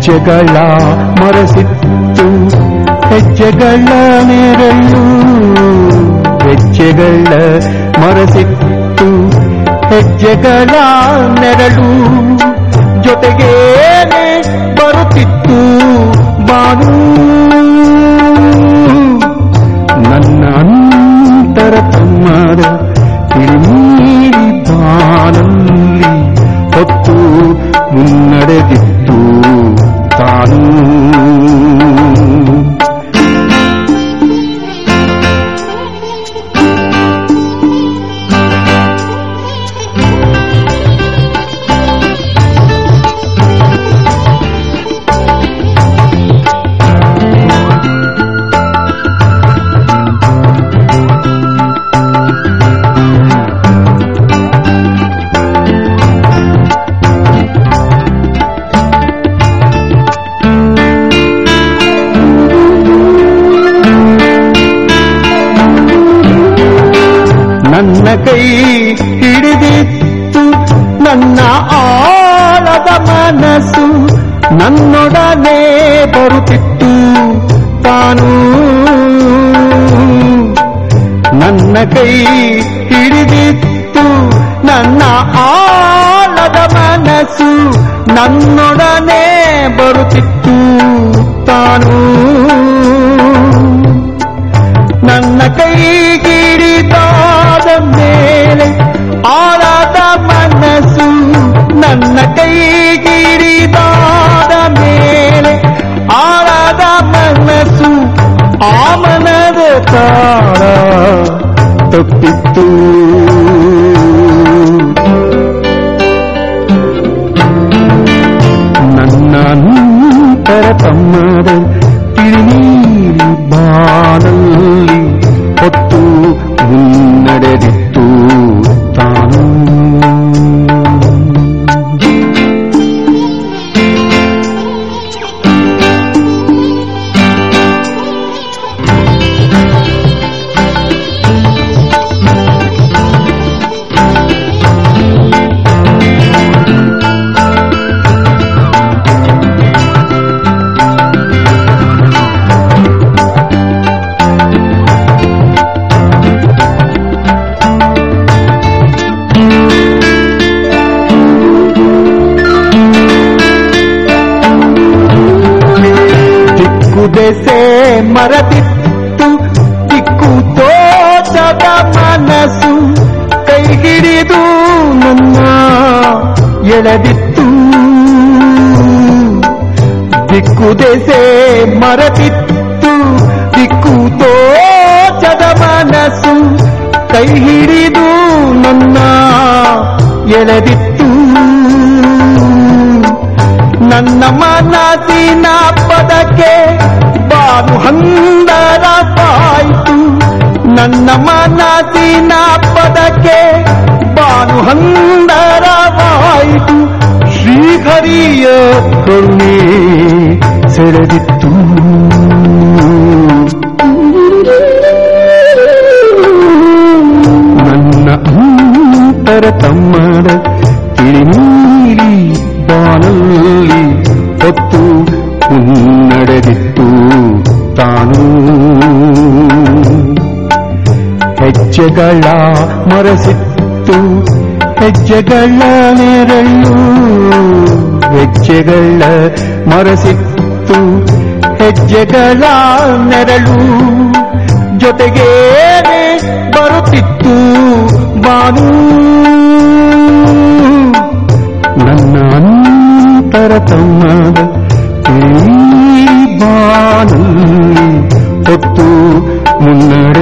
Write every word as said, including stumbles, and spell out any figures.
ಹೆಜ್ಜೆಗಳ ಮರೆಸಿತ್ತು ಹೆಜ್ಜೆಗಳ ನೆರಳು ಹೆಜ್ಜೆಗಳ ಮರೆಸಿತ್ತು ಹೆಜ್ಜೆಗಳ ನೆರಳು ಜೊತೆಗೇನೆ ಬರುತ್ತಿತ್ತು ಬಾನು ನನ್ನ ಅಂತರ ತಮ್ಮದ ತಿರುಮೀರಿ ಬಾನಲ್ಲಿ ಹೊತ್ತು ಮುನ್ನಡೆದಿತ್ತು ತಾನು ನನ್ನ ಕೈ ಹಿಡಿದಿತ್ತು ನನ್ನ ಆಳದ ಮನಸ್ಸು ನನ್ನೊಡನೆ ಬರುತ್ತಿತ್ತು ತಾನು ನನ್ನ ಕೈ ಹಿಡಿದಿತ್ತು ನನ್ನ ಆಳದ ಮನಸ್ಸು ನನ್ನೊಡನೆ ಬರುತ್ತಿತ್ತು ತಾನು ನನ್ನ ಕೈ ಹಿಡಿದಾದ ಮೇಲೆ ಆಳದ ಮನಸ್ಸು ನನ್ನ ಕೈ ಹಿಡಿದಾದ ಮೇಲೆ ಆಳದ ಮನಸ್ಸು ಆ ಮನದ ತಾಳ ತಪ್ಪಿತ್ತು ನನ್ನ ಅಂತರ ತಮ್ಮದ ತಿರುಮೀರಿ ಬಾನಲ್ಲಿ ಹೊತ್ತು ಮುನ್ನಡೆದಿತ್ತು ತಾನು ದೆಸೆ ಮರೆತಿತ್ತು ದಿಕ್ಕು ತೋಚದ ಮನಸ್ಸು ಕೈ ಹಿಡಿದು ನನ್ನ ಎಳೆದಿತ್ತು ದಿಕ್ಕು ದೆಸೆ ಮರೆತಿತ್ತು ದಿಕ್ಕು ತೋಚದ ಮನಸ್ಸು ಕೈ ಹಿಡಿದು ನನ್ನ ಎಳೆದಿತ್ತು ನನ್ನ ಮನಸ್ಸಿನ ಪದಕ್ಕೆ ಬಾನು ಹಂದರವಾಯಿತು ನನ್ನ ಮನಸ್ಸಿನ ಪದಕ್ಕೆ ಬಾನು ಹಂದರವಾಯಿತು ಶ್ರೀಹರಿಯ ಕರುಣೆ ಸೆಳೆದಿತ್ತು ನನ್ನ ಅಂತರ ತಮ್ಮದ ತಿರುಮೀರಿ ಬಾನಲ್ಲಿ ಹೊತ್ತು ಮುನ್ನಡೆದಿತ್ತು ತಾನು ಹೆಜ್ಜೆಗಳ ಮರೆಸಿತ್ತು ಹೆಜ್ಜೆಗಳ ನೆರಳು ಹೆಜ್ಜೆಗಳ ಮರೆಸಿತ್ತು ಹೆಜ್ಜೆಗಳ ನೆರಳು ಜೊತೆಗೇನೆ ಬರುತ್ತಿತ್ತು ಬಾನು ನನ್ನ ಅಂತರ ತಮ್ಮದ ಬಾನಲ್ಲಿ ಹೊತ್ತು ಮುನ್ನಡೆ